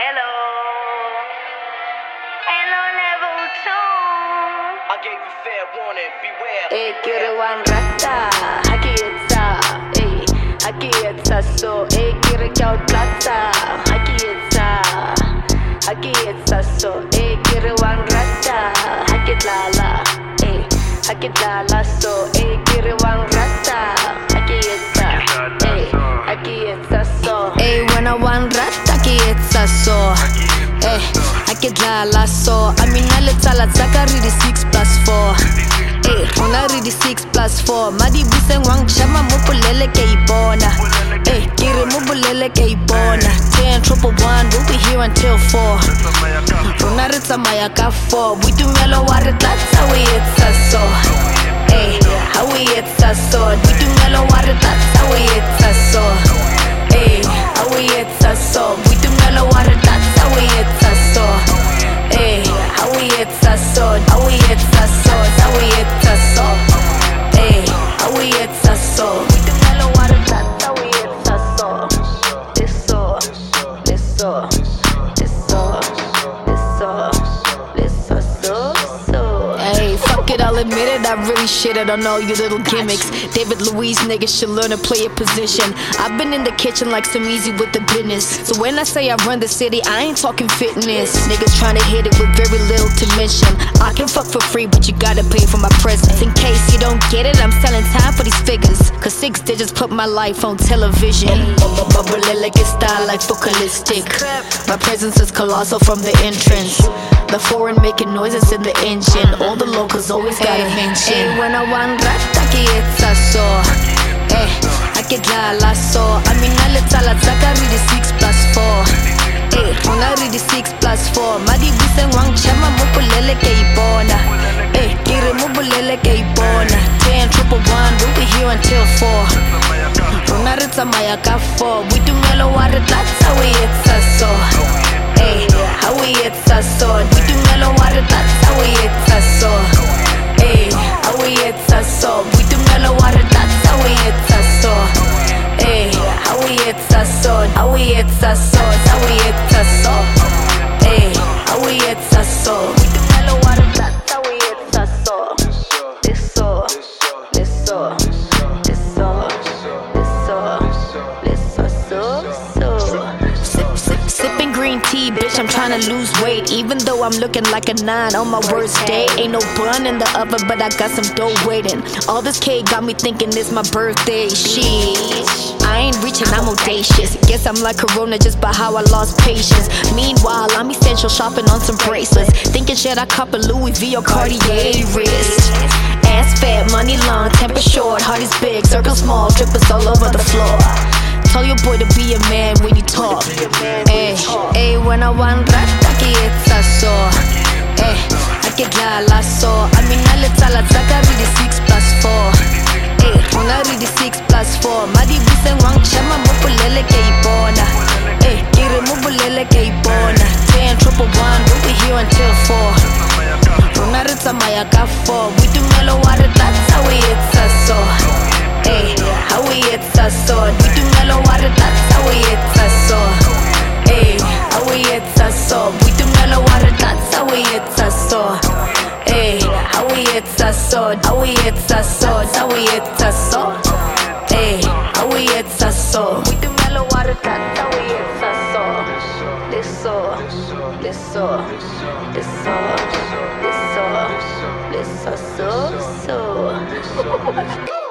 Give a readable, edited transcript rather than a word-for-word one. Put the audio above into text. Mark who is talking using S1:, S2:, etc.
S1: Hello. Hello, level 2.
S2: I gave you fair warning, beware.
S3: Kiriwan rata, hakiyetsa, hakiyetsa so, kirikyao plata, hakiyetsa so, kiriwan rata, hakidlala so, kiriwan rata, hakiyetsa so, when I want rata, hakiyetsa so, hakidlala so, aminaletsala tsaka ridi 6+4. Una ready 6+4. Madi bise wang chama mupulele ke ibona. Kiri mupulele ke ibona. 10 triple 1, we'll be here until 4. Una ritsa maya ka 4. We do melo wari, that's how we it's so. How we it's so. We do melo wari, that's how we it's so. How we it's so. We do melo wari, that's how we it's so. How we it's so. How we it's so. How we it's so. How we it's so. We do mellow water, that's how we it's so. This so. Hey, fuck it, I'll admit it, I really shitted on all you little gimmicks. David Luiz niggas should learn to play a position. I've been in the kitchen like some easy with the business. So when I say I run the city, I ain't talking fitness. Niggas trying to hit it with very little to mention. I can fuck for free, but you gotta pay for my presence. In case you don't get it, I'm selling time for these figures. Cause 6 digits put my life on television. Bubble like a style like focalistic. My presence is colossal from the entrance. The foreign making noises in the engine. All the locals always gotta mention. When I want rata, hakiyetsa so. Hakidlala so. Aminaletsala tsaka ridi 6+4. Una ridi 6+4. Madi bise wang chama mupulele ke ibona. Kiri mupulele ke ibona. 10 triple 1, we'll be here until 4. Una ritsa maya ka 4. We do melo wari, that's how we it's so. How we it's so. We do mellow water, that's how we it's so. How we it's so. We do mellow water, that's how we it's so. How we it's so. How we it's so. How we it's so. How we it's so. We do mellow water, that's how we it's so. This so. Sipping green tea, bitch, I'm tryna lose weight. Even though I'm looking like a 9 on my worst day. Ain't no bun in the oven, but I got some dough waiting. All this cake got me thinking it's my birthday. Shit, I ain't reaching, I'm audacious. Guess I'm like Corona just by how I lost patience. Meanwhile, I'm essential shopping on some bracelets. Thinking shit, I cop a Louis V or Cartier wrist. Ass fat, money long, temper short, heart is big, circle small, drippers all over the floor. Tell your boy to be a man when you talk. When I want rata, hakiyetsa so. Hakidlala so. Aminaletsala tsaka ridi 6+4. Una ridi 6+4. Madi bise wang chama mupulele ke ibona. Kiri mupulele ke ibona. 10 triple 1, we'll be here until 4. Una ritsa maya ka 4. We do mellow water, that's how we it's so. How we it's so. We do mellow water, that's how we it's so. How we it's so. We do mellow water, that's how we it's so. How we it's so. How we it's so. How we it's so. How we it's so. We do mellow water, that's how we it's so. This so.